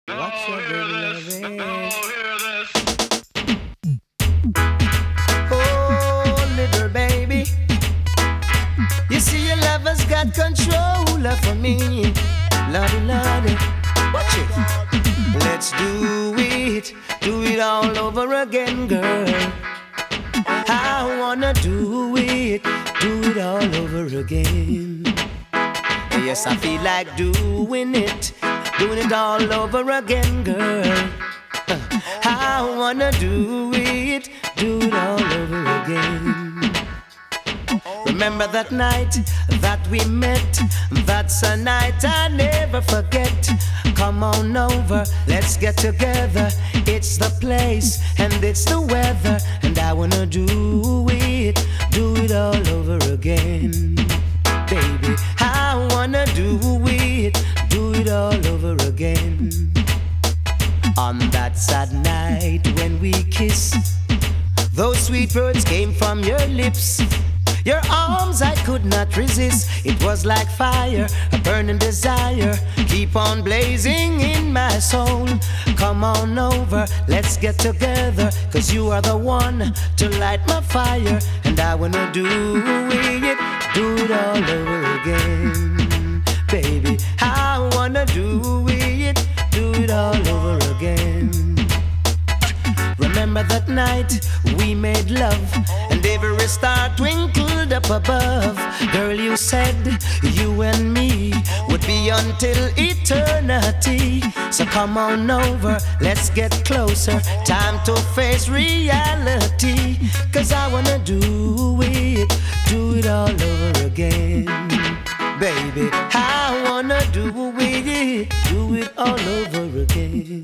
What you been loving? Oh, little baby, you see your lover's got control over me. Lordy, lordy, watch it. Let's do it all over again, girl. I wanna do it all over again. Yes, I feel like doing it all over again, girl. I wanna do it all over again. Remember that night that we met? That's a night I never forget. Come on over, let's get together. It's the place and it's the weather, and I wanna do it all over again. Baby, I wanna do it all over again. On that sad night when we kissed, those sweet words came from your lips. Your arms I could not resist. It was like fire, a burning desire. Keep on blazing in my soul. Come on over, let's get together. 'Cause you are the one to light my fire. And I wanna do it all over again. Baby, I wanna do it all over again. Remember that night we made love, and every star twinkled up above. Girl, you said you and me would be until eternity. So come on over, let's get closer. Time to face reality. 'Cause I wanna do it all over again. Baby, I wanna do it all over again.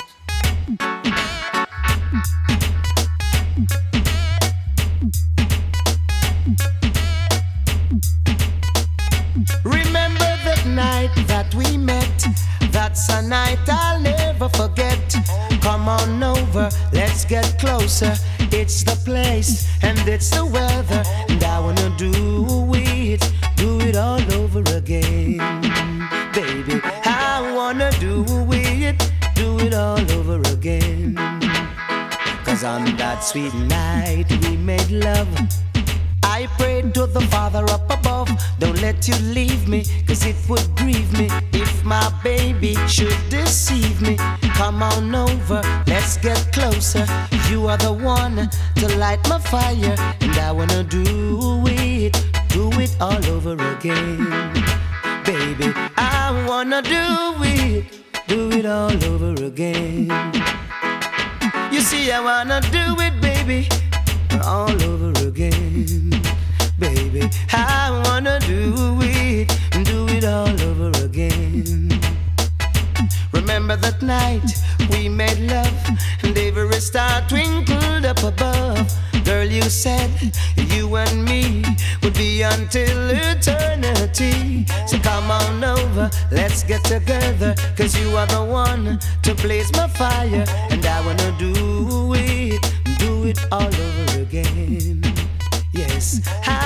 Remember that night that we met? That's a night I'll never forget. Come on over, let's get closer. It's the place and it's the weather, and I wanna do it all over again. Baby, I wanna do it all over again. 'Cause on that sweet night we made love, I prayed to the Father up above, don't let you leave me, 'cause it would grieve me if my baby should deceive me. Come on over, let's get closer. You are the one to light my fire, and I wanna do it all over again. Baby, I wanna do it all over again. You see, I wanna do it, baby, all over again. Baby, I wanna do it all over again. Remember that night we made love, and every star twinkled up above. Girl, you said you and me would be until eternity. So come on over, let's get together. 'Cause you are the one to blaze my fire, and I wanna do it all over again. Yes,